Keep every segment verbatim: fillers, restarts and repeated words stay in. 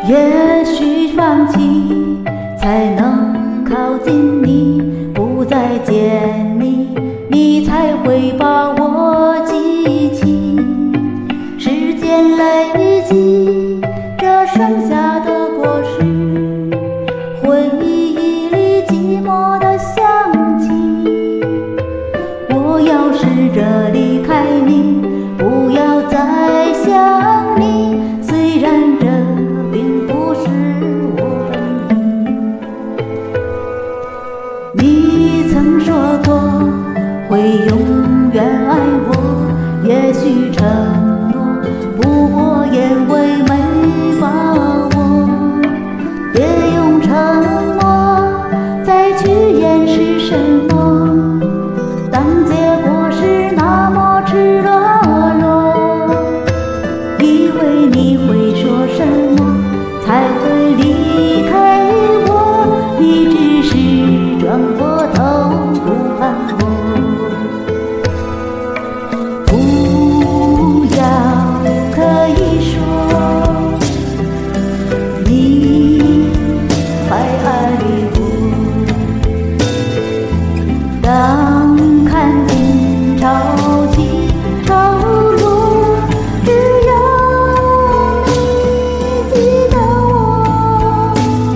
也许放弃才能靠近你，不再见你，你才会把我记起。时间累积这剩下的果实，回忆里寂寞的香气。我要试着离开你，不要再想你，虽然这并不是我的你。你曾说过会永远爱我，也许承诺，不过因为没把握。别用承诺再去掩饰什么，当结果是那么赤裸裸。以为你会说什么才会离开我，你只是转过头不看我。不要可以说你还爱我，当看尽潮起潮落，只要你记得我。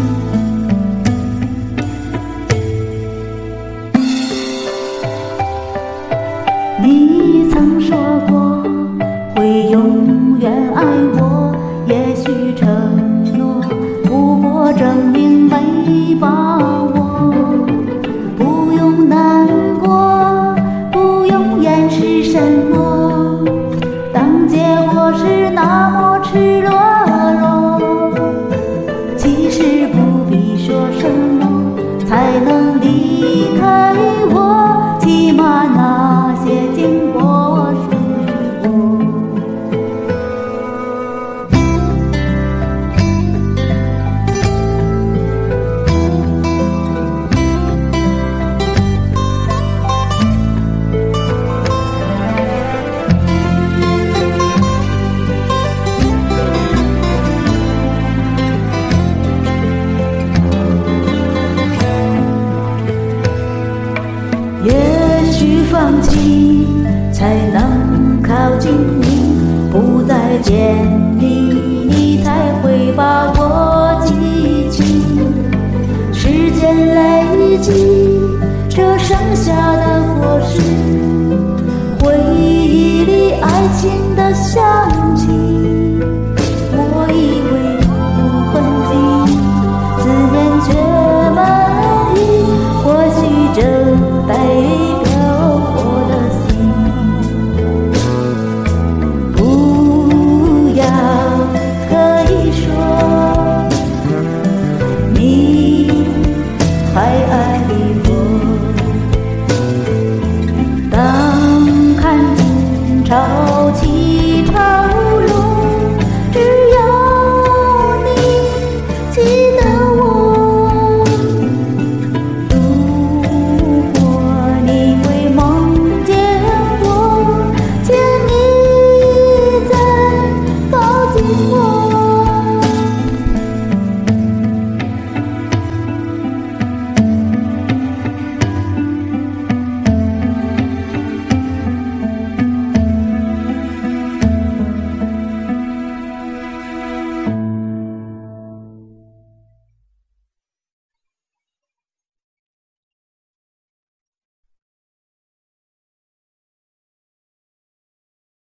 你曾说过会永远爱我，也许承诺，不过证明没把握。不用难过，不用掩饰什么，当结果是那么赤裸裸。其实不必说什么才能离开我，起码那些经过属于我。也许放弃才能靠近你，不再见你，你才会把